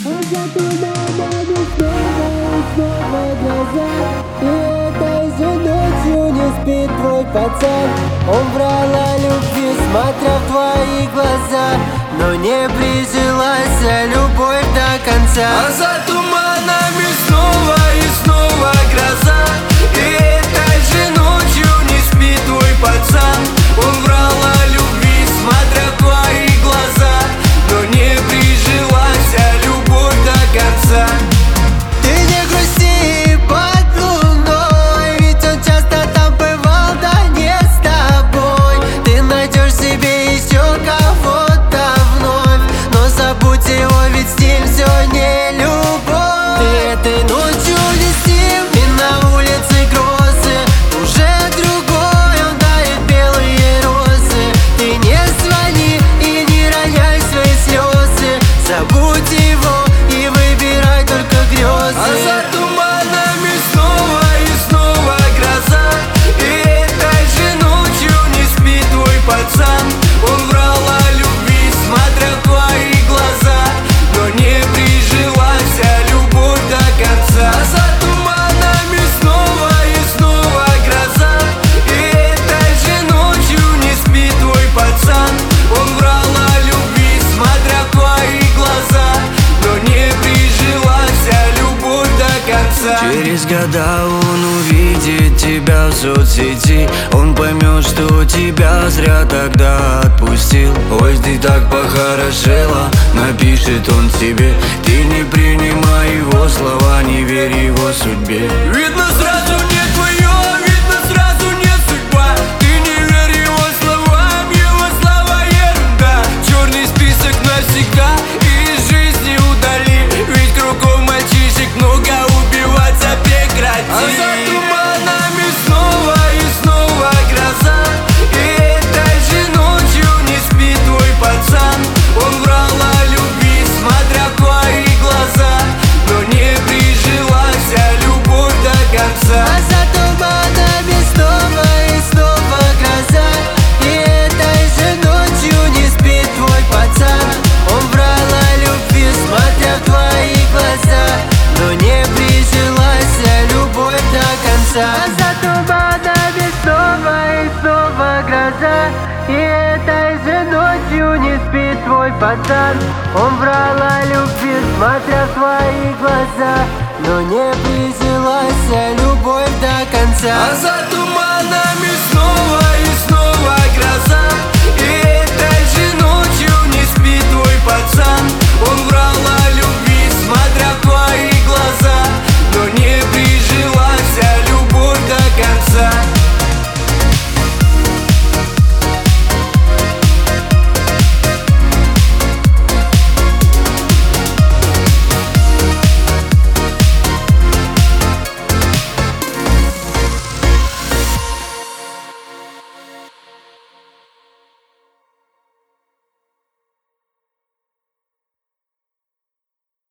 за туманами снова глаза. И этой же ночью не спит твой пацан. Он врал о любви, смотря в твои глаза, но не прижилась любовь до конца. А за туманами снова и снова гроза. И этой же ночью не спит твой пацан. Он врал о любви, смотря в твои глаза, но не прижилась любовь до конца. Ты не грусти под луной, ведь он часто там бывал, да не с тобой. Ты найдешь себе еще кого-то вновь, но забудь его, ведь с ним все не любовь. Ты этой ночью не с ним, и на улице грозы. Уже другой, он дарит белые розы. Ты не звони и не роняй свои слезы. Забудь его и выбирай только грезы. А за туманами снова и снова гроза. И этой же ночью не спит твой пацан. Он врал о любви, смотря в твои глаза, но не прижилась любовь до конца. А за туманами снова и снова гроза. И этой же ночью не спит твой пацан. Он врал о любви, смотря в твои глаза, но не прижилась любовь до конца. Через года он увидит тебя в соцсети. Он поймет, что тебя зря тогда отпустил. Ой, ты так похорошела, напишет он тебе. Ты не принимай его слова, не верь его судьбе. Видно сразу не твое, видно сразу не судьба. Ты не верь его словам, его слова ерунда. Черный список навсегда из жизни удали. Ведь кругом мальчишек много, убиваться прекрати. А за туманами снова и снова гроза. И этой же ночью не спит твой пацан. Он врал о любви, смотря в твои глаза, но не прижилась любовь до конца. А за туманами снова и снова гроза. И этой же ночью не спит твой пацан. Он врал о любви, смотря в твои глаза, но не прижилась любовь до конца. А за туманами снова и снова гроза. И этой же ночью не спит твой пацан. Он врал о любви, смотря в твои глаза, но не прижилась любовь до конца. А за туманами снова и снова гроза.